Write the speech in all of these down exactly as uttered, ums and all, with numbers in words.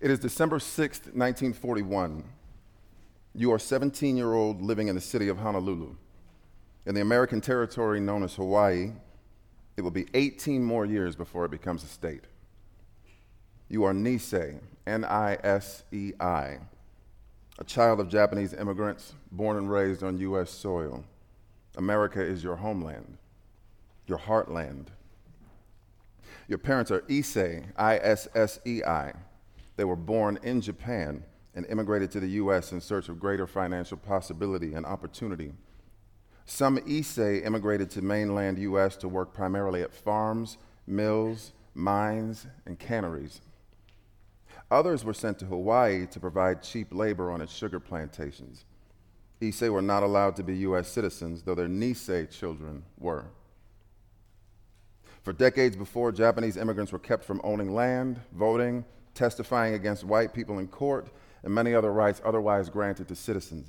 It is December sixth, nineteen forty-one. You are a seventeen-year-old living in the city of Honolulu. In the American territory known as Hawaii, it will be eighteen more years before it becomes a state. You are Nisei, N I S E I, a child of Japanese immigrants born and raised on U S soil. America is your homeland, your heartland. Your parents are Issei, I S S E I. They were born in Japan and immigrated to the U S in search of greater financial possibility and opportunity. Some Issei immigrated to mainland U S to work primarily at farms, mills, mines, and canneries. Others were sent to Hawaii to provide cheap labor on its sugar plantations. Issei were not allowed to be U S citizens, though their Nisei children were. For decades before, Japanese immigrants were kept from owning land, voting, testifying against white people in court, and many other rights otherwise granted to citizens.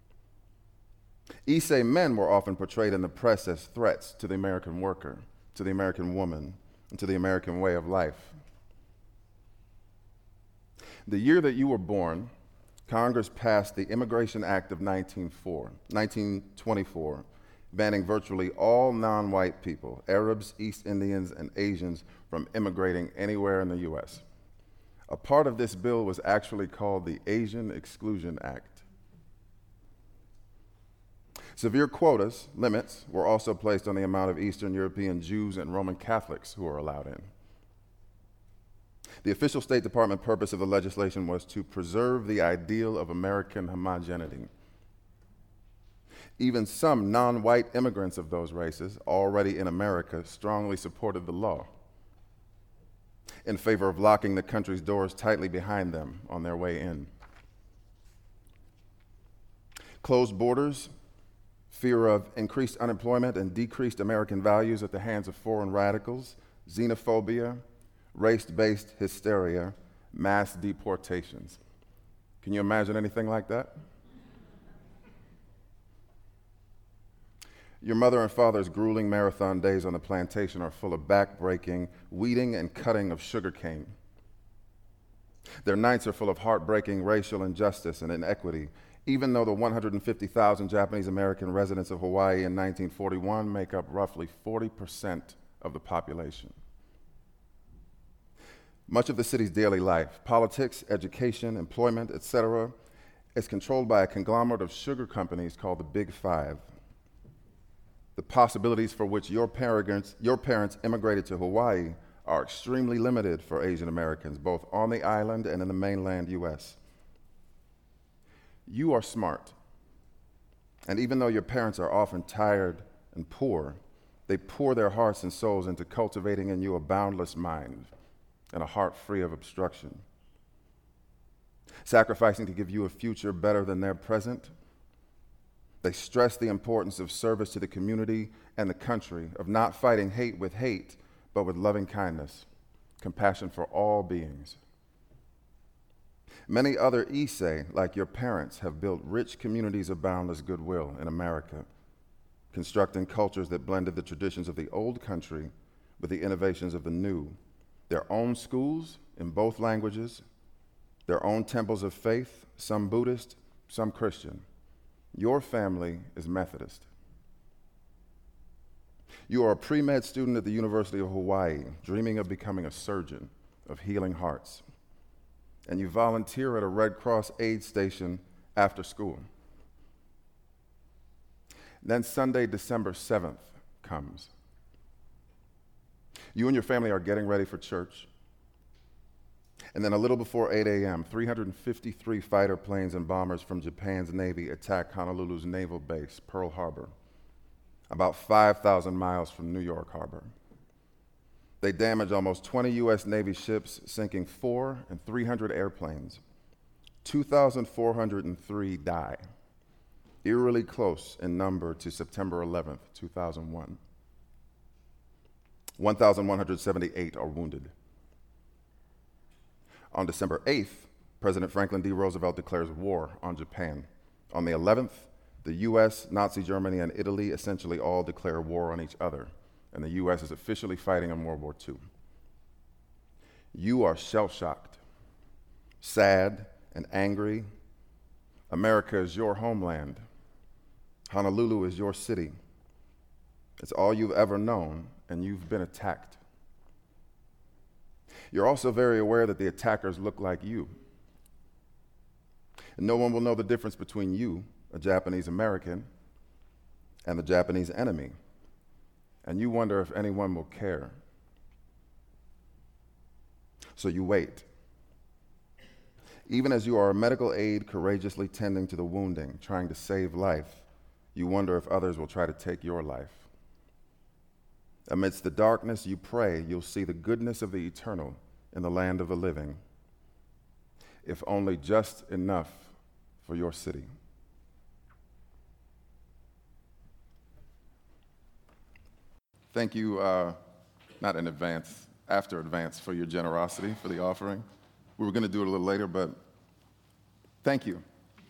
Issei men were often portrayed in the press as threats to the American worker, to the American woman, and to the American way of life. The year that you were born, Congress passed the Immigration Act of nineteen twenty-four, banning virtually all non-white people, Arabs, East Indians, and Asians, from immigrating anywhere in the U S. A part of this bill was actually called the Asian Exclusion Act. Severe quotas, limits, were also placed on the amount of Eastern European Jews and Roman Catholics who were allowed in. The official State Department purpose of the legislation was to preserve the ideal of American homogeneity. Even some non-white immigrants of those races, already in America, strongly supported the law in favor of locking the country's doors tightly behind them on their way in. Closed borders, fear of increased unemployment and decreased American values at the hands of foreign radicals, xenophobia, race-based hysteria, mass deportations. Can you imagine anything like that? Your mother and father's grueling marathon days on the plantation are full of back-breaking, weeding and cutting of sugarcane. Their nights are full of heartbreaking racial injustice and inequity, even though the one hundred fifty thousand Japanese American residents of Hawaii in nineteen forty-one make up roughly forty percent of the population. Much of the city's daily life, politics, education, employment, et cetera, is controlled by a conglomerate of sugar companies called the Big Five. The possibilities for which your parents, your parents immigrated to Hawaii are extremely limited for Asian Americans, both on the island and in the mainland U S. You are smart, and even though your parents are often tired and poor, they pour their hearts and souls into cultivating in you a boundless mind and a heart free of obstruction, sacrificing to give you a future better than their present. They stress the importance of service to the community and the country, of not fighting hate with hate, but with loving kindness, compassion for all beings. Many other Issei, like your parents, have built rich communities of boundless goodwill in America, constructing cultures that blended the traditions of the old country with the innovations of the new, their own schools in both languages, their own temples of faith, some Buddhist, some Christian. Your family is Methodist. You are a pre-med student at the University of Hawaii, dreaming of becoming a surgeon of healing hearts. And you volunteer at a Red Cross aid station after school. Then Sunday, December seventh comes. You and your family are getting ready for church. And then a little before eight a.m., three hundred fifty-three fighter planes and bombers from Japan's Navy attack Honolulu's naval base, Pearl Harbor, about five thousand miles from New York Harbor. They damage almost twenty U S Navy ships, sinking four and three hundred airplanes. two thousand four hundred three die, eerily close in number to September eleventh, two thousand one. one thousand one hundred seventy-eight are wounded. On December eighth, President Franklin D. Roosevelt declares war on Japan. On the eleventh, the U S, Nazi Germany, and Italy essentially all declare war on each other, and the U S is officially fighting in World War Two. You are shell-shocked. sad and angry. America is your homeland. Honolulu is your city. It's all you've ever known, and you've been attacked. You're also very aware that the attackers look like you. And no one will know the difference between you, a Japanese American, and the Japanese enemy. And you wonder if anyone will care. So you wait. Even as you are a medical aide courageously tending to the wounding, trying to save life, you wonder if others will try to take your life. Amidst the darkness, you pray you'll see the goodness of the eternal in the land of the living, if only just enough for your city. Thank you, uh, not in advance, after advance, for your generosity, for the offering. We were going to do it a little later, but thank you.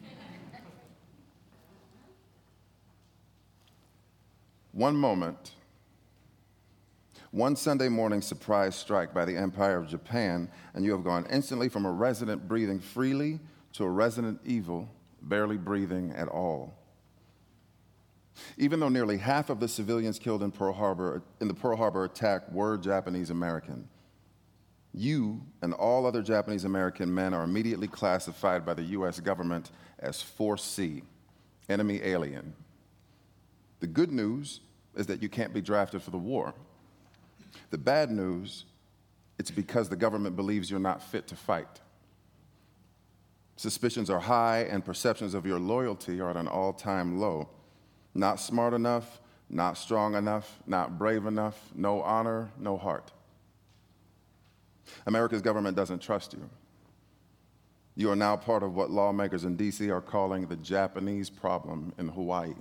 One moment, one Sunday morning surprise strike by the Empire of Japan, and you have gone instantly from a resident breathing freely to a resident evil, barely breathing at all. Even though nearly half of the civilians killed in Pearl Harbor, in the Pearl Harbor attack were Japanese American, you and all other Japanese American men are immediately classified by the U S government as four C, enemy alien. The good news is that you can't be drafted for the war. The bad news, it's because the government believes you're not fit to fight. Suspicions are high and perceptions of your loyalty are at an all-time low. Not smart enough, not strong enough, not brave enough, no honor, no heart. America's government doesn't trust you. You are now part of what lawmakers in D C are calling the Japanese problem in Hawaii.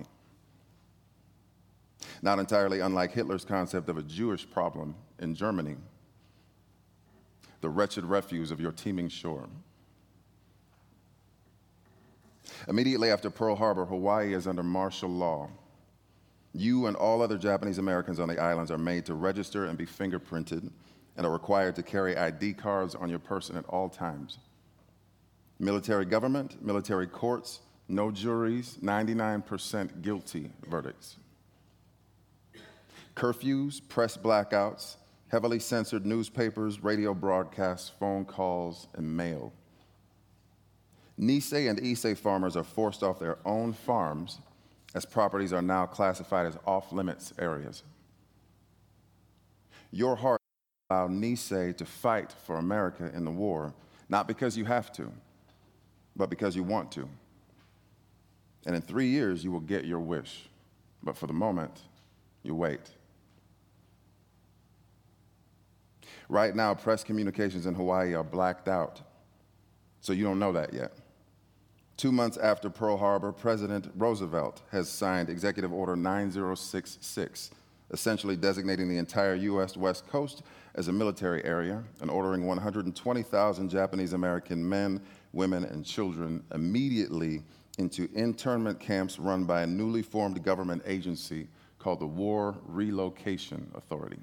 Not entirely unlike Hitler's concept of a Jewish problem in Germany, the wretched refuse of your teeming shore. Immediately after Pearl Harbor, Hawaii is under martial law. You and all other Japanese Americans on the islands are made to register and be fingerprinted and are required to carry I D cards on your person at all times. Military government, military courts, no juries, ninety-nine percent guilty verdicts. Curfews, press blackouts, heavily censored newspapers, radio broadcasts, phone calls, and mail. Nisei and Issei farmers are forced off their own farms as properties are now classified as off-limits areas. Your heart allowed Nisei to fight for America in the war, not because you have to, but because you want to. And in three years, you will get your wish. But for the moment, you wait. Right now, press communications in Hawaii are blacked out, so you don't know that yet. Two months after Pearl Harbor, President Roosevelt has signed Executive Order nine zero six six, essentially designating the entire U S West Coast as a military area and ordering one hundred twenty thousand Japanese American men, women, and children immediately into internment camps run by a newly formed government agency called the War Relocation Authority.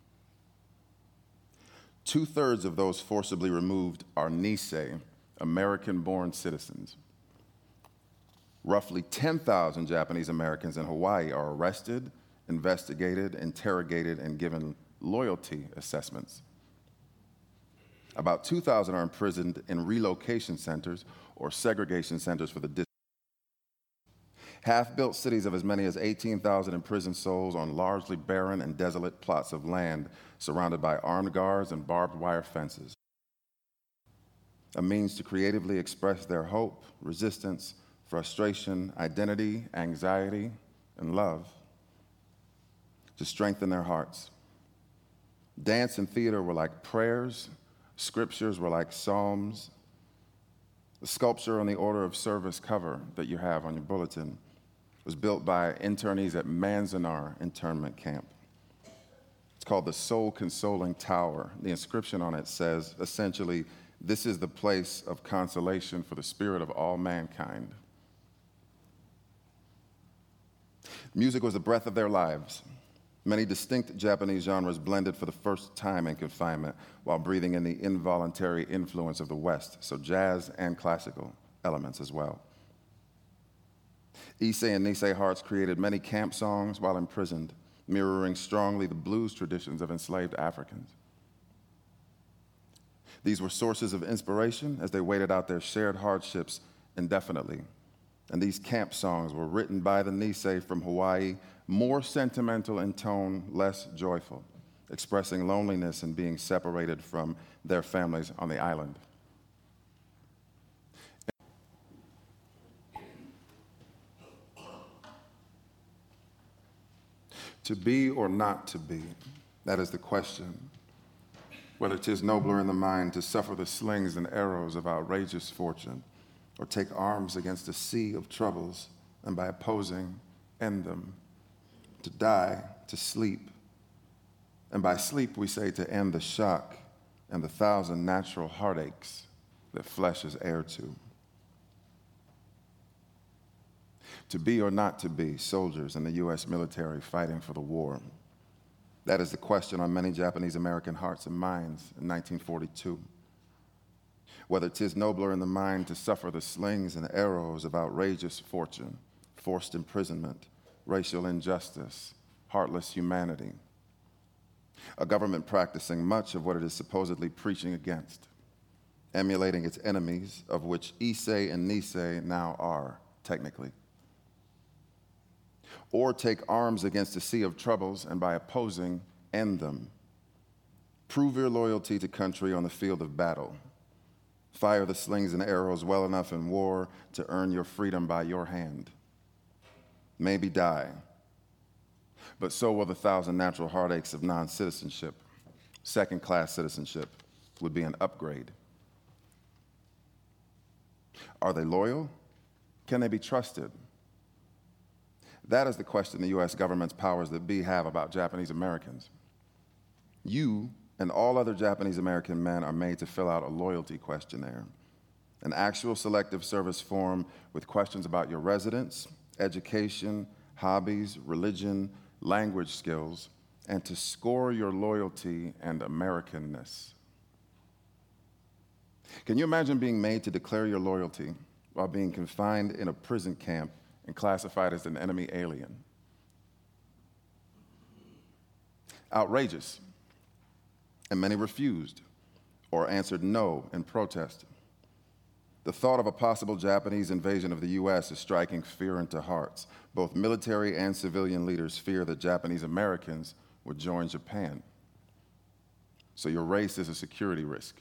Two-thirds of those forcibly removed are Nisei, American-born citizens. Roughly ten thousand Japanese Americans in Hawaii are arrested, investigated, interrogated, and given loyalty assessments. About two thousand are imprisoned in relocation centers or segregation centers for the dis- half-built cities of as many as eighteen thousand imprisoned souls on largely barren and desolate plots of land surrounded by armed guards and barbed wire fences. A means to creatively express their hope, resistance, frustration, identity, anxiety, and love, to strengthen their hearts. Dance and theater were like prayers, scriptures were like psalms. The sculpture on the order of service cover that you have on your bulletin was built by internees at Manzanar internment camp. It's called the Soul Consoling Tower. The inscription on it says, essentially, this is the place of consolation for the spirit of all mankind. Music was the breath of their lives. Many distinct Japanese genres blended for the first time in confinement while breathing in the involuntary influence of the West, so jazz and classical elements as well. Issei and Nisei Hartz created many camp songs while imprisoned, mirroring strongly the blues traditions of enslaved Africans. These were sources of inspiration as they waited out their shared hardships indefinitely. And these camp songs were written by the Nisei from Hawaii, more sentimental in tone, less joyful, expressing loneliness and being separated from their families on the island. To be or not to be, that is the question. Whether 'tis nobler in the mind to suffer the slings and arrows of outrageous fortune, or take arms against a sea of troubles, and by opposing, end them. To die, to sleep. And by sleep we say to end the shock and the thousand natural heartaches that flesh is heir to. To be or not to be soldiers in the U S military fighting for the war. That is the question on many Japanese American hearts and minds in nineteen forty-two. Whether 'tis nobler in the mind to suffer the slings and arrows of outrageous fortune, forced imprisonment, racial injustice, heartless humanity. A government practicing much of what it is supposedly preaching against, emulating its enemies, of which Issei and Nisei now are, technically. Or take arms against a sea of troubles and by opposing, end them. Prove your loyalty to country on the field of battle. Fire the slings and arrows well enough in war to earn your freedom by your hand. Maybe die, but so will the thousand natural heartaches of non-citizenship. Second-class citizenship would be an upgrade. Are they loyal? Can they be trusted? That is the question the U S government's powers that be have about Japanese Americans. You and all other Japanese American men are made to fill out a loyalty questionnaire, an actual selective service form with questions about your residence, education, hobbies, religion, language skills, and to score your loyalty and Americanness. Can you imagine being made to declare your loyalty while being confined in a prison camp and classified as an enemy alien? Outrageous. And many refused or answered no in protest. The thought of a possible Japanese invasion of the U S is striking fear into hearts. Both military and civilian leaders fear that Japanese Americans would join Japan. So your race is a security risk.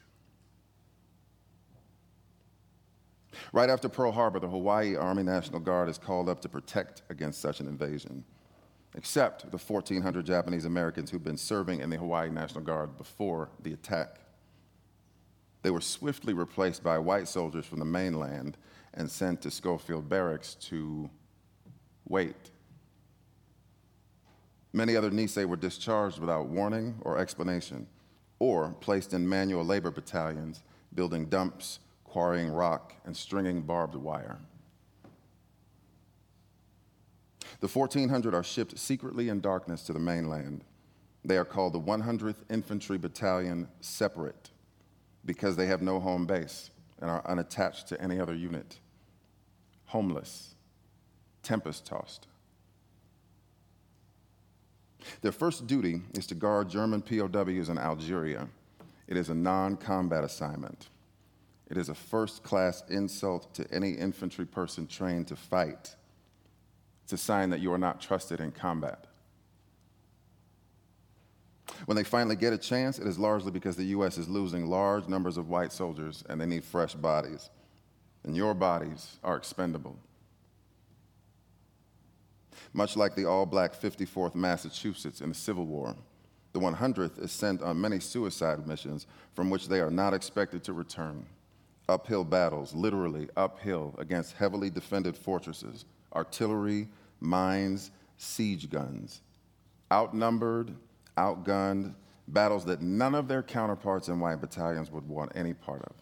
Right after Pearl Harbor, the Hawaii Army National Guard is called up to protect against such an invasion, except the fourteen hundred Japanese Americans who'd been serving in the Hawaii National Guard before the attack. They were swiftly replaced by white soldiers from the mainland and sent to Schofield Barracks to wait. Many other Nisei were discharged without warning or explanation, or placed in manual labor battalions, building dumps, quarrying rock, and stringing barbed wire. The fourteen hundred are shipped secretly in darkness to the mainland. They are called the one hundredth Infantry Battalion Separate because they have no home base and are unattached to any other unit. Homeless, tempest-tossed. Their first duty is to guard German P O Ws in Algeria. It is a non-combat assignment. It is a first-class insult to any infantry person trained to fight. It's a sign that you are not trusted in combat. When they finally get a chance, it is largely because the U S is losing large numbers of white soldiers and they need fresh bodies. And your bodies are expendable. Much like the all-black fifty-fourth Massachusetts in the Civil War, the one hundredth is sent on many suicide missions from which they are not expected to return. Uphill battles, literally uphill, against heavily defended fortresses, artillery, mines, siege guns. Outnumbered, outgunned, battles that none of their counterparts in white battalions would want any part of.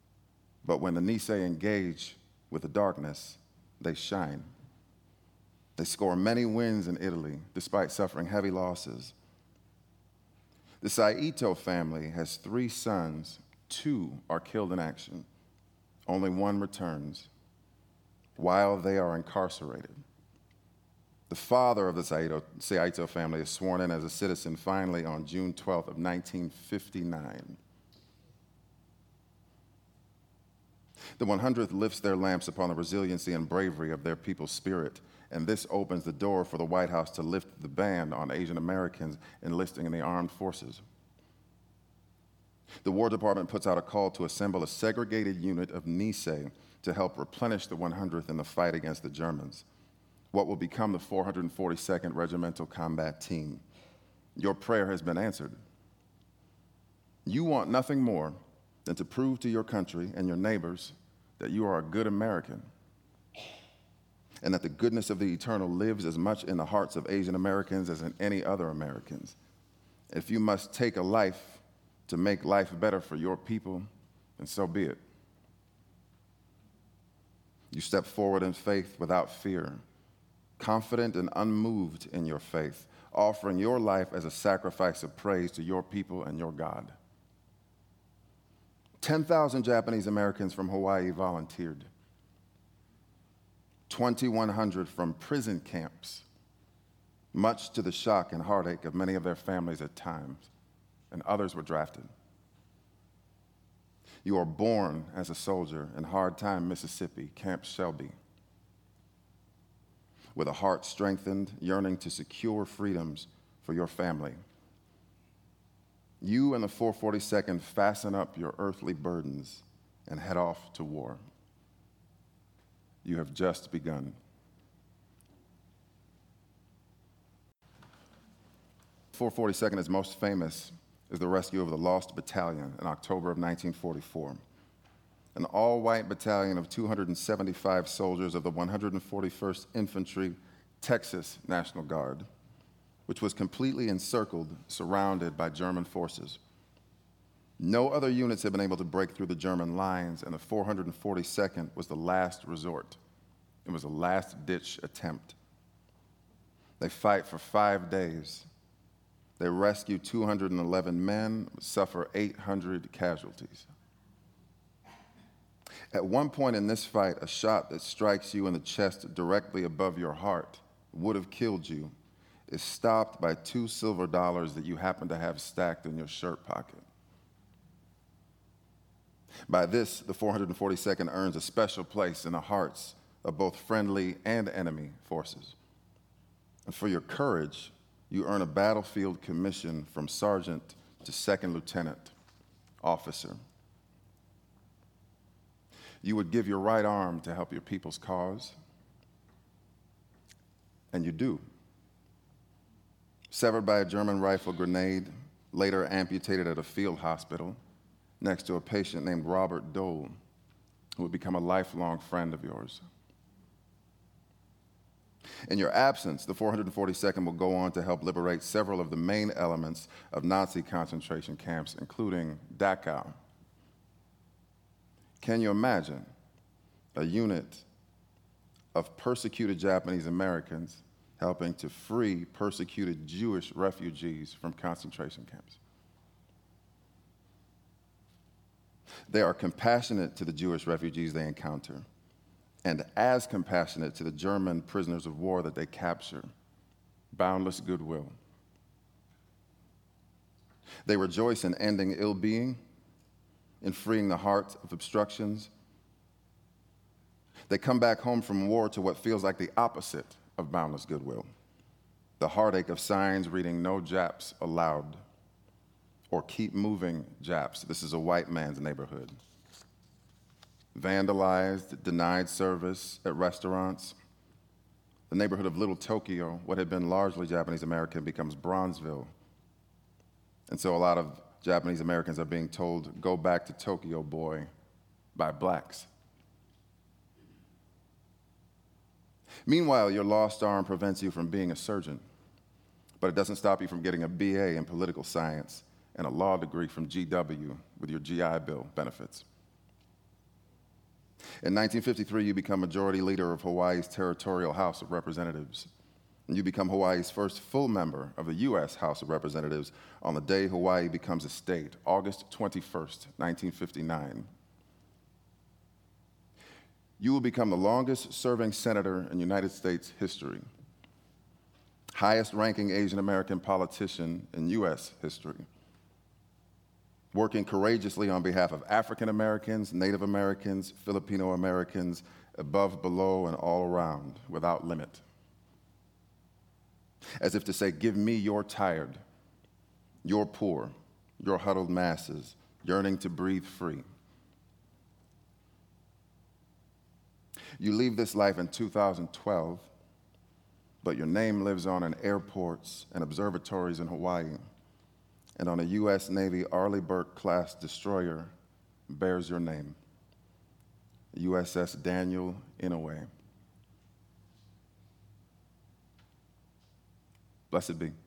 But when the Nisei engage with the darkness, they shine. They score many wins in Italy, despite suffering heavy losses. The Saito family has three sons. Two are killed in action. Only one returns while they are incarcerated. The father of the Saito, Saito family is sworn in as a citizen finally on June twelfth of nineteen fifty-nine. The one hundredth lifts their lamps upon the resiliency and bravery of their people's spirit, and this opens the door for the White House to lift the ban on Asian Americans enlisting in the armed forces. The War Department puts out a call to assemble a segregated unit of Nisei to help replenish the one hundredth in the fight against the Germans, what will become the four hundred forty-second Regimental Combat Team. Your prayer has been answered. You want nothing more than to prove to your country and your neighbors that you are a good American, and that the goodness of the eternal lives as much in the hearts of Asian Americans as in any other Americans. If you must take a life to make life better for your people, then so be it. You step forward in faith without fear, confident and unmoved in your faith, offering your life as a sacrifice of praise to your people and your God. ten thousand Japanese Americans from Hawaii volunteered. twenty-one hundred from prison camps, much to the shock and heartache of many of their families at times, and others were drafted. You are born as a soldier in Hard Time, Mississippi, Camp Shelby, with a heart strengthened, yearning to secure freedoms for your family. You and the four forty-second fasten up your earthly burdens and head off to war. You have just begun. four forty-second is most famous is the rescue of the Lost Battalion in October of nineteen forty-four. An all-white battalion of two hundred seventy-five soldiers of the one hundred forty-first Infantry Texas National Guard, which was completely encircled, surrounded by German forces. No other units had been able to break through the German lines, and the four hundred forty-second was the last resort. It was a last-ditch attempt. They fight for five days. They rescue two hundred eleven men, suffer eight hundred casualties. At one point in this fight, a shot that strikes you in the chest directly above your heart would have killed you is stopped by two silver dollars that you happen to have stacked in your shirt pocket. By this, the four hundred forty-second earns a special place in the hearts of both friendly and enemy forces. And for your courage, you earn a battlefield commission from sergeant to second lieutenant officer. You would give your right arm to help your people's cause, and you do. Severed by a German rifle grenade, later amputated at a field hospital next to a patient named Robert Dole, who would become a lifelong friend of yours. In your absence, the four hundred forty-second will go on to help liberate several of the main elements of Nazi concentration camps, including Dachau. Can you imagine a unit of persecuted Japanese Americans helping to free persecuted Jewish refugees from concentration camps? They are compassionate to the Jewish refugees they encounter, and as compassionate to the German prisoners of war that they capture. Boundless goodwill. They rejoice in ending ill-being, in freeing the heart of obstructions. They come back home from war to what feels like the opposite of boundless goodwill, the heartache of signs reading "No Japs Allowed," or "Keep Moving, Japs, this is a white man's neighborhood." Vandalized, denied service at restaurants. The neighborhood of Little Tokyo, what had been largely Japanese American, becomes Bronzeville. And so a lot of Japanese Americans are being told, "Go back to Tokyo, boy," by blacks. Meanwhile, your lost arm prevents you from being a surgeon, but it doesn't stop you from getting a B A in political science and a law degree from G W with your G I Bill benefits. In nineteen fifty-three, you become Majority Leader of Hawaii's Territorial House of Representatives. And you become Hawaii's first full member of the U S House of Representatives on the day Hawaii becomes a state, August twenty-first, nineteen fifty-nine. You will become the longest-serving senator in United States history, highest-ranking Asian American politician in U S history, working courageously on behalf of African Americans, Native Americans, Filipino Americans, above, below, and all around, without limit. As if to say, give me your tired, your poor, your huddled masses, yearning to breathe free. You leave this life in two thousand twelve, but your name lives on in airports and observatories in Hawaii, and on a U S Navy Arleigh Burke-class destroyer bears your name, U S S Daniel Inouye. Blessed be.